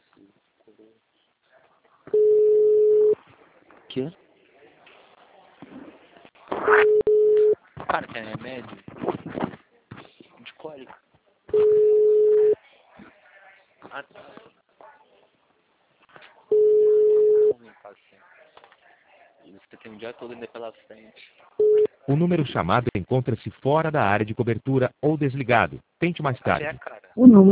Que? Cara, tem remédio de cólica. Ah, tá. E você tem o dia todo ainda pela frente. O número chamado encontra-se fora da área de cobertura ou desligado. Tente mais tarde. Cara. O número